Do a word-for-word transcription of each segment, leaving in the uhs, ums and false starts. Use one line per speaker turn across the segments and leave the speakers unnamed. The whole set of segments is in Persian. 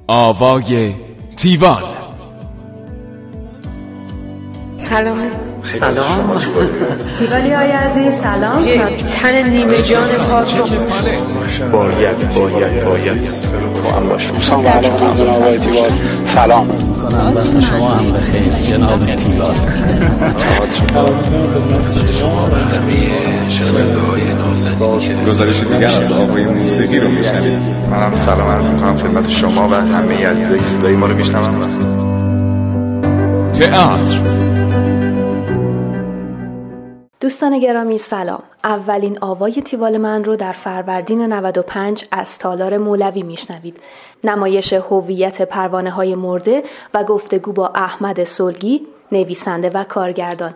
آوای تیوال.
سلام.
سلام
تیوالی های عزیز سلام.
یک تن نیمه جان پاک رو
باید باید باید با هم باشم.
دوستان و علاقه جناب آقای تیوال سلام
میکنم. وقت شما هم بخیر جناب تیوال.
خدمت شما و همه شنونده های نازنین که
گزارش دیگر از آوای موسیقی رو میشنوید. منم سلام عرض میکنم خدمت شما و همه عزیزای صدای ما رو میشنون.
تئاتر.
دوستان گرامی سلام. اولین آوای تیوال من رو در فروردین نود و پنج از تالار مولوی میشنوید. نمایش هویت پروانه های مرده و گفتگو با احمد سلگی، نویسنده و کارگردان.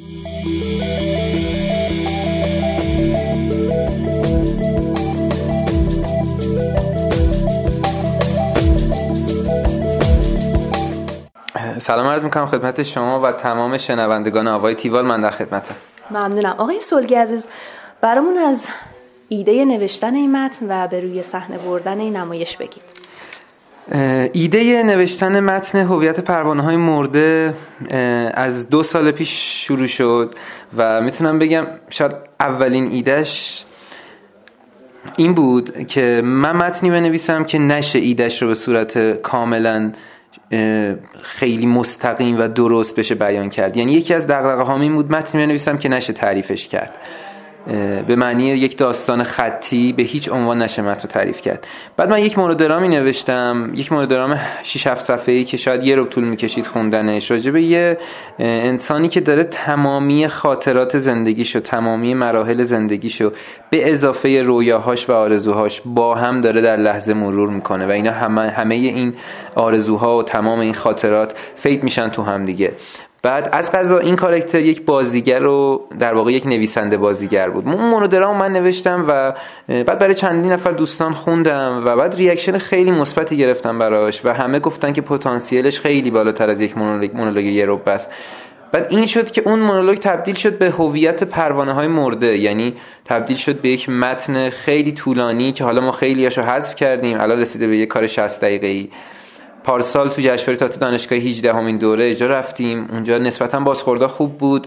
سلام عرض میکنم خدمت شما و تمام شنوندگان آوای تیوال. من در خدمتم.
ممنونم. آقای سلگی عزیز، برامون از ایده نوشتن این متن و به روی صحنه بردن این نمایش بگید.
ایده نوشتن متن هویت پروانه‌های مرده از دو سال پیش شروع شد و میتونم بگم شاید اولین ایدهش این بود که من متنی بنویسم که نشه ایدهش رو به صورت کاملا خیلی مستقیم و درست بشه بیان کرد. یعنی یکی از دغدغه هام این بود متنی بنویسم که نشه تعریفش کرد، به معنی یک داستان خطی به هیچ عنوان نشه متن رو تعریف کرد. بعد من یک مونودرامی نوشتم، یک مونودرام شش هفت صفحه‌ای که شاید یه رو طول می‌کشید خوندنش، راجع به یه انسانی که داره تمامی خاطرات زندگیشو، تمامی مراحل زندگیشو به اضافه رویاهاش و آرزوهاش با هم داره در لحظه مرور میکنه و اینا همه همه این آرزوها و تمام این خاطرات فید میشن تو هم دیگه. بعد از قضا این کاراکتر یک بازیگر رو در واقع یک نویسنده بازیگر بود. اون مونودرام من نوشتم و بعد برای چندین نفر دوستان خوندم و بعد ریاکشن خیلی مثبتی گرفتم براش و همه گفتن که پتانسیلش خیلی بالاتر از یک مونولوگ مونولوگ یه ربع است. بعد این شد که اون مونولوگ تبدیل شد به هویت پروانه‌های مرده، یعنی تبدیل شد به یک متن خیلی طولانی که حالا ما خیلیاشو حذف کردیم، الان رسیده به یک کار شصت دقیقه‌ای. پارسال تو جشنواره تئاتر دانشگاه هجدهمین دوره اجرا رفتیم، اونجا نسبتاً بازخوردا خوب بود،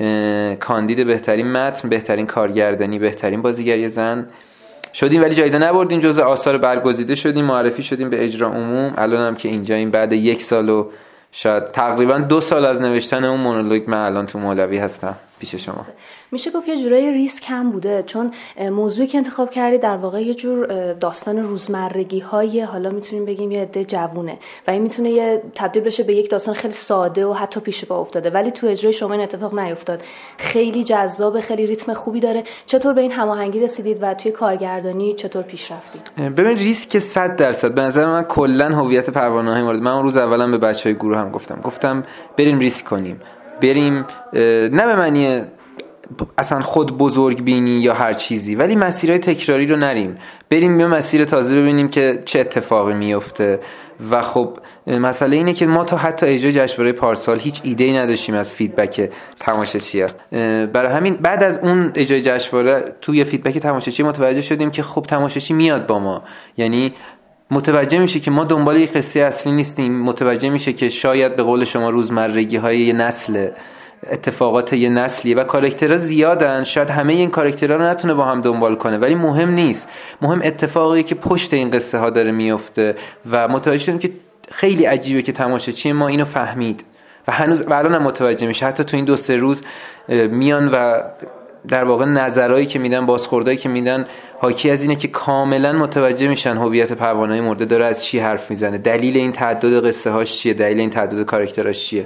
کاندید بهترین متن، بهترین کارگردانی، بهترین بازیگری زن شدیم، ولی جایزه نبردیم، جزو آثار برگزیده شدیم، معرفی شدیم به اجرا عموم. الان هم که اینجاییم بعد یک سال و شاید تقریبا دو سال از نوشتن اون مونولوگ من الان تو مولوی هستم پیش شما.
میشه گفت یه جورای ریسک هم بوده، چون موضوعی که انتخاب کردی در واقع یه جور داستان روزمرگی های، حالا میتونیم بگیم یه عده جوونه و این میتونه یه تبدیل بشه به یک داستان خیلی ساده و حتی پیش پا افتاده، ولی تو اجرای شما این اتفاق نیفتاد. خیلی جذاب، خیلی ریتم خوبی داره. چطور به این هماهنگی رسیدید و توی کارگردانی چطور پیش رفتید؟
ببین ریسک صد درصد به نظر من کلا هویت پروانه‌های مورد. من اون روز اولا به بچهای گروه هم گفتم گفتم بریم ریسک کنیم، بریم نه به معنی اصلا خود بزرگ بینی یا هر چیزی، ولی مسیرهای تکراری رو نریم، بریم به مسیر تازه ببینیم که چه اتفاقی میفته. و خب مسئله اینه که ما تا حتی اجرای جشنواره پارسال هیچ ایده‌ای نداشتیم از فیدبک تماشاچی‌ها. برای همین بعد از اون اجرای جشنواره توی فیدبک تماشاچی متوجه شدیم که خب تماشاچی میاد با ما، یعنی متوجه میشه که ما دنبال یک قصه اصلی نیستیم، متوجه میشه که شاید به قول شما روزمرگی‌های یه نسل، اتفاقات یه نسلی و کاراکترها زیادن، شاید همه این کاراکترها رو نتونه با هم دنبال کنه، ولی مهم نیست، مهم اتفاقی که پشت این قصه ها داره میفته. و متوجه شدیم که خیلی عجیبه که تماشاچی ما اینو فهمید و هنوز و الان هم متوجه میشه. حتی تو این دو سه روز میان و در واقع نظرهایی که میدن، بازخوردایی که میدن حاکی از اینه که کاملا متوجه میشن هویت پروانه‌های مرده داره از چی حرف میزنه، دلیل این تعدد قصه هاش چیه، دلیل این تعدد کاراکتراش چیه.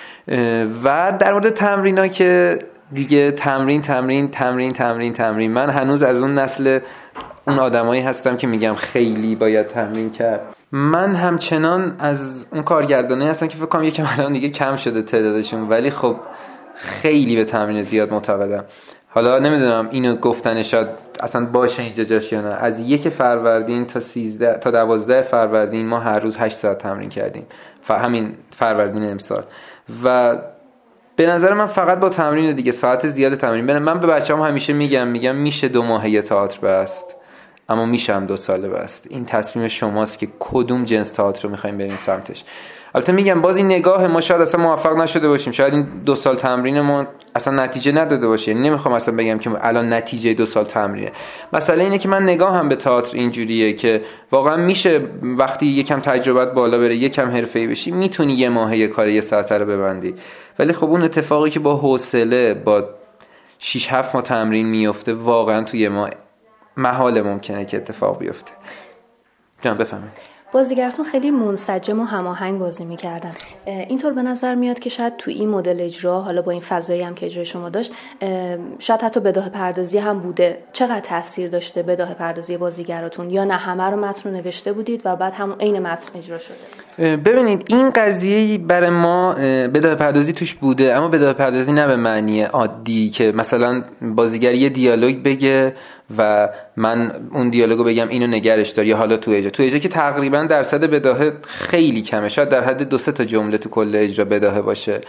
و در مورد تمرینا که دیگه تمرین تمرین تمرین تمرین تمرین من هنوز از اون نسل اون آدمایی هستم که میگم خیلی باید تمرین کرد. من همچنان از اون کارگردانی هستم که فکر کنم یکم الان دیگه کم شده تعدادشون، ولی خب خیلی به تمرین زیاد معتقدم. حالا نمیدونم اینو گفتن شاید اصلا باشه اینجا جاش یا نه. از یک فروردین تا سیزده تا دوازده فروردین ما هر روز هشت ساعت تمرین کردیم، همین فروردین امسال. و به نظر من فقط با تمرین دیگه، ساعت زیاد تمرین. من به بچه‌ام همیشه میگم میگم میشه دو ماهه تئاتر بست، اما میشه هم دو ساله بست. این تصمیم شماست که کدوم جنس تئاتر رو میخوایم بریم سمتش. البته میگم باز این نگاه ما شاید اصلا موفق نشده باشیم، شاید این دو سال تمرین ما اصلا نتیجه نداده باشه. یعنی نمیخوام اصلا بگم که الان نتیجه دو سال تمرینه. مسئله اینه که من نگاهم به تئاتر اینجوریه که واقعا میشه وقتی یکم تجربت بالا بره، یکم حرفه‌ای بشی، میتونی یه ماه یه کار یه ساعت رو ببندی. ولی خب اون اتفاقی که با حوصله با شش هفت ماه تمرین میفته واقعا توی ما محال ممکنه که اتفاق بیفته. جان بفهمید.
بازیگرتون خیلی منسجم و هماهنگ بازی می‌کردن. اینطور به نظر میاد که شاید تو این مدل اجرا، حالا با این فضایی هم که اجرای شما داشت، شاید حتی بداهه پردازی هم بوده. چقدر تاثیر داشته بداهه پردازی بازیگراتون؟ یا نه همه رو متن رو نوشته بودید و بعد همون عین متن اجرا شده؟
ببینید این قضیه برای ما بداهه پردازی توش بوده، اما بداهه پردازی نه به معنی عادی که مثلا بازیگر یه دیالوگ بگه و من اون دیالوگو بگم اینو نگرش دار، یا حالا تو اجرا تو اجرا که تقریبا درصد بداهه خیلی کمه، شاید در حد دو سه تا جمله تو کل اجرا بداهه باشه.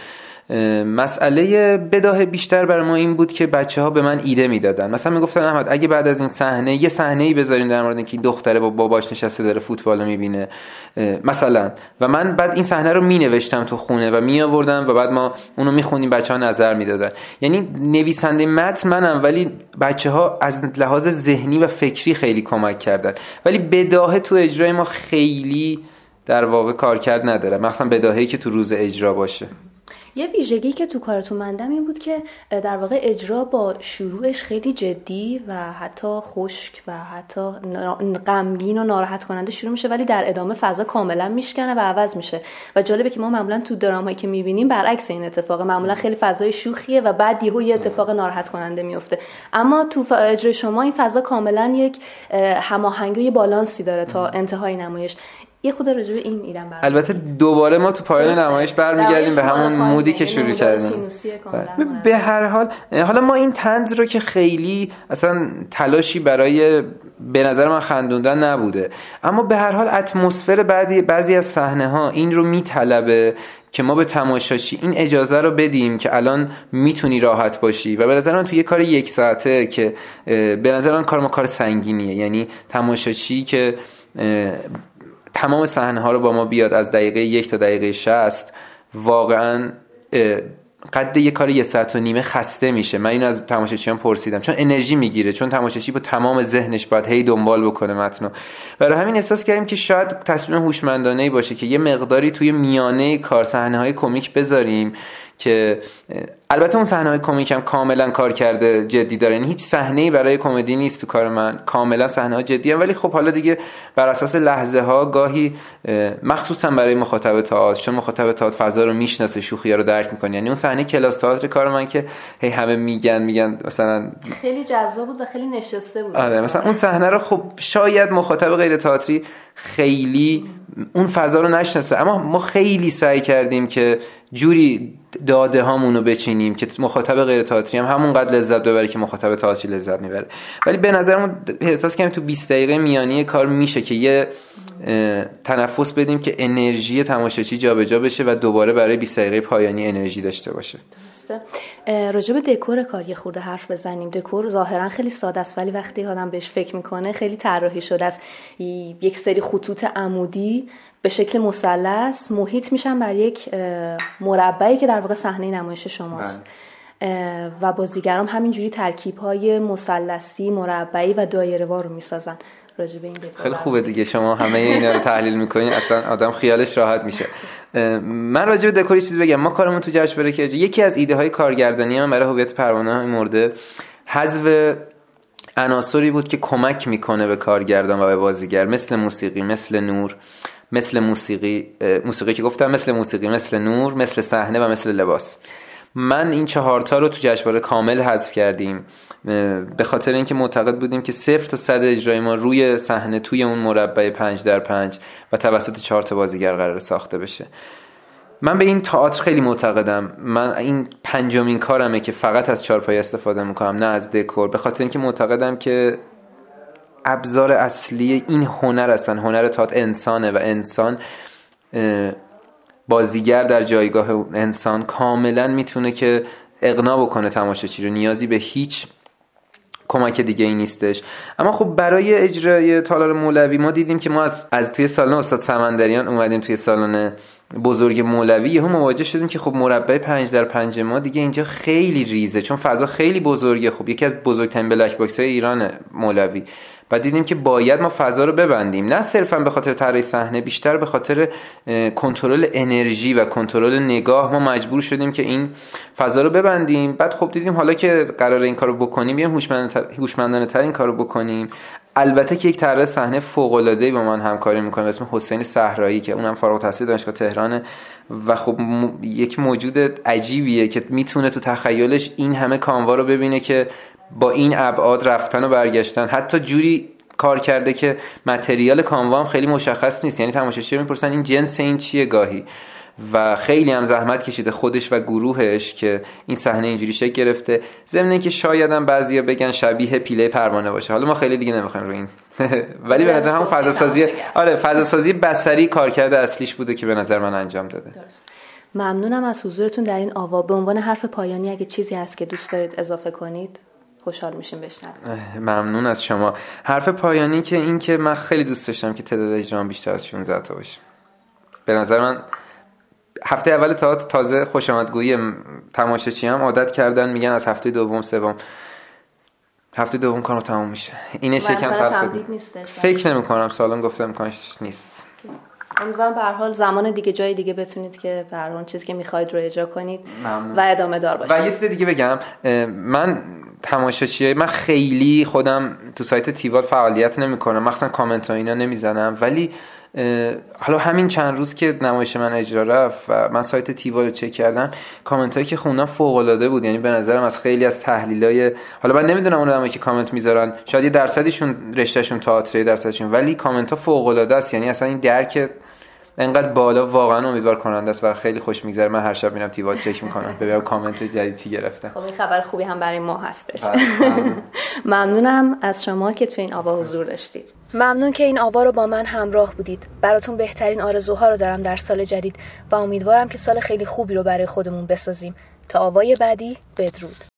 مسئله بداهه بیشتر برای ما این بود که بچه‌ها به من ایده میدادن. مثلا میگفتن احمد اگه بعد از این صحنه یه صحنه‌ای بذاریم در مورد اینکه دختره با باباش نشسته داره فوتبال میبینه مثلا، و من بعد این صحنه رو مینوشتم تو خونه و میآوردم و بعد ما اونو میخونیم، بچه‌ها نظر میدادن. یعنی نویسنده متن منم، ولی بچه‌ها از لحاظ ذهنی و فکری خیلی کمک کردن. ولی بداهه تو اجرای ما خیلی در واقع کارکرد نداره، مثلا بداهه‌ای که تو روز اجرا باشه.
یه ویژگی که تو کارتون مندم این بود که در واقع اجرا با شروعش خیلی جدی و حتی خشک و حتی غمگین و ناراحت کننده شروع میشه، ولی در ادامه فضا کاملا میشکنه و عوض میشه. و جالبه که ما معمولا تو درامایی که میبینیم برعکس این اتفاق، معمولا خیلی فضای شوخیه و بعد یهو یه اتفاق ناراحت کننده میفته. اما تو اجرای شما این فضا کاملا یک هماهنگی، بالانسی داره تا انتهای نمایش. یه خود راجع به این ایدم برام.
البته دوباره ما تو پایان نمایش برمیگردیم به همون مودی که شروع کردیم. به هر حال حالا ما این طنز رو که خیلی اصلا تلاشی برای به نظر من خندوندن نبوده، اما به هر حال اتمسفر بعضی بعضی از صحنه ها این رو میطلبه که ما به تماشاچی این اجازه رو بدیم که الان میتونی راحت باشی. و به نظر من توی یه کار یک ساعته که به نظر من کار ما کار سنگینیه، یعنی تماشاچی که تمام صحنه ها رو با ما بیاد از دقیقه یک تا دقیقه شصت، واقعا قد یه کار یه ساعت و نیمه خسته میشه. من اینو از تماشاچیان پرسیدم، چون انرژی میگیره، چون تماشاچی با تمام ذهنش باید هی دنبال بکنه متنو. برای همین احساس کردیم که شاید تصمیم هوشمندانه‌ای باشه که یه مقداری توی میانه کار صحنه‌های کمیک بذاریم که البته اون صحنه‌های کمیک هم کاملا کار کرده جدی داره، یعنی هیچ صحنه‌ای برای کمدی نیست تو کار من، کاملا صحنه‌ها جدی هم. ولی خب حالا دیگه بر اساس لحظه‌ها گاهی مخصوصا برای مخاطب تئاتر، چون مخاطب تئاتر فضا رو میشناسه، شوخی‌ها رو درک می‌کنه. یعنی اون صحنه کلاس تئاتر کار من که هی همه میگن میگن مثلا
خیلی جذاب بود و خیلی نشسته بود.
آره مثلا اون صحنه رو خب شاید مخاطب غیر تئاتری خیلی اون فضا رو نشناسه، اما ما خیلی سعی کردیم که جوری داده هامونو بچینیم که مخاطب غیر تئاتری هم همونقدر لذت ببره که مخاطب تئاتری لذت میبره. ولی به نظرم احساس کردم تو بیست دقیقه میانی کار میشه که یه تنفس بدیم که انرژی تماشاچی جابجا بشه و دوباره برای بیست دقیقه پایانی انرژی داشته باشه.
درسته. راجع به دکور کار یه خورده حرف بزنیم. دکور ظاهرا خیلی ساده است، ولی وقتی آدم بهش فکر میکنه خیلی طراحی شده است. یک سری خطوط عمودی به شکل مثلث محیط میشن بر یک مربعی که در واقع صحنه نمایش شماست. و بازیگرام همینجوری ترکیب‌های مثلثی، مربعی و دایره‌وار رو میسازن. راجع به این دکور
خیلی خوبه دیگه، شما همه اینا رو تحلیل میکنین، اصلا آدم خیالش راحت میشه. من راجع به دکور چیزی بگم. ما کارمون تو جشنواره که یکی از ایده های کارگردانی من برای هویت پروانه های مرده حذف عناصری بود که کمک میکنه به کارگردان و به بازیگر، مثل موسیقی، مثل نور، مثل موسیقی موسیقی که گفتم، مثل موسیقی، مثل نور، مثل صحنه و مثل لباس. من این چهار تا رو تو جشنواره کامل حذف کردیم به خاطر اینکه معتقد بودیم که صفر تا صد اجرای ما روی صحنه توی اون مربع پنج در پنج و توسط چهار تا بازیگر قرار ساخته بشه. من به این تئاتر خیلی معتقدم. من این پنجمین کارمه که فقط از چارپایه استفاده میکنم، نه از دکور، به خاطر اینکه معتقدم که ابزار اصلی این هنر هستن. هنر تئاتر انسانه و انسان بازیگر در جایگاه انسان کاملا میتونه که اقناع بکنه تماشاچی رو، نیازی به هیچ کمک دیگه ای نیستش. اما خب برای اجرای تالار مولوی ما دیدیم که ما از, از توی سالن استاد سمندریان اومدیم توی سالن بزرگ مولوی، یهو مواجه شدیم که خب مربع پنج در پنج ما دیگه اینجا خیلی ریزه، چون فضا خیلی بزرگه. خب یکی از بزرگترین بلک باکس های ایران مولوی. بعد دیدیم که باید ما فضا رو ببندیم، نه صرفا به خاطر طراحی صحنه، بیشتر به خاطر کنترل انرژی و کنترل نگاه ما مجبور شدیم که این فضا رو ببندیم. بعد خب دیدیم حالا که قراره این کارو بکنیم، بیایم هوشمندانه تر این کارو بکنیم. البته که یک طراح صحنه فوق العاده با من همکاری میکنه به اسم حسین صحرایی که اونم فارغ التحصیل دانشگاه تهرانه و خب م... یک موجود عجیبیه که میتونه تو تخیلش این همه کانوا رو ببینه که با این ابعاد رفتن و برگشتن، حتی جوری کار کرده که متریال کانوا هم خیلی مشخص نیست. یعنی تماشاچی میپرسن این جنس این چیه گاهی، و خیلی هم زحمت کشیده خودش و گروهش که این صحنه اینجوری شکل گرفته. ضمن اینکه شاید هم بعضیا بگن شبیه پیله پروانه باشه، حالا ما خیلی دیگه نمیخوایم رو این ولی به نظر هم فضا سازی آره فضا سازی بصری کارکرد اصلیش بوده که به نظر من انجام داده.
درست. ممنونم از حضورتون در این آوا. به عنوان حرف پایانی اگه چیزی هست که دوست دارید اضافه کنید خوشحال میشیم بشنویم.
ممنون از شما. حرف پایانی که این که من خیلی دوست داشتم که تعداد اجرام بیشتر از شانزده تا باشه. به نظر من هفته اول تئاتر تازه خوش آمدگویی تماشاچی هم عادت کردن، میگن از هفته دوم سوم هفته دوم کارو تموم میشه. اینش یکم تمدید نیستش. فکر نمی کنم سالن گفتم امکانش نیست.
امیدوارم به هر حال زمان دیگه جای دیگه بتونید که به هر حال چیزی که میخواید رو اجرا کنید ممنون. و ادامه دار باشید. و
یه چیز دیگه بگم، من تماشاچیای من خیلی خودم تو سایت تیوال فعالیت نمیکنم، مخصوصا کامنت ها اینا نمیزنم، ولی حالا همین چند روز که نمایش من اجرا رفت و من سایت تیوال رو چک کردم، کامنت هایی که خوندم فوق العاده بود. یعنی به نظرم از خیلی از تحلیلای، حالا من نمیدونم اون آدمایی که کامنت میذارن شاید یه درصدشون رشتهشون تئاتر درصدشون، ولی کامنت ها فوق العاده است. یعنی اصلا این درک انقدر بالا واقعا امیدوار کننده است و خیلی خوش میگذره. من هر شب میرم تیوال چک میکنم ببینم کامنت جدید چی گرفته.
خب این خبر خوبی هم برای ما هستش. ممنونم از شما که تو این آوا حضور داشتید. ممنون که این آوا رو با من همراه بودید. براتون بهترین آرزوها رو دارم در سال جدید و امیدوارم که سال خیلی خوبی رو برای خودمون بسازیم. تا آوای بعدی، بدرود.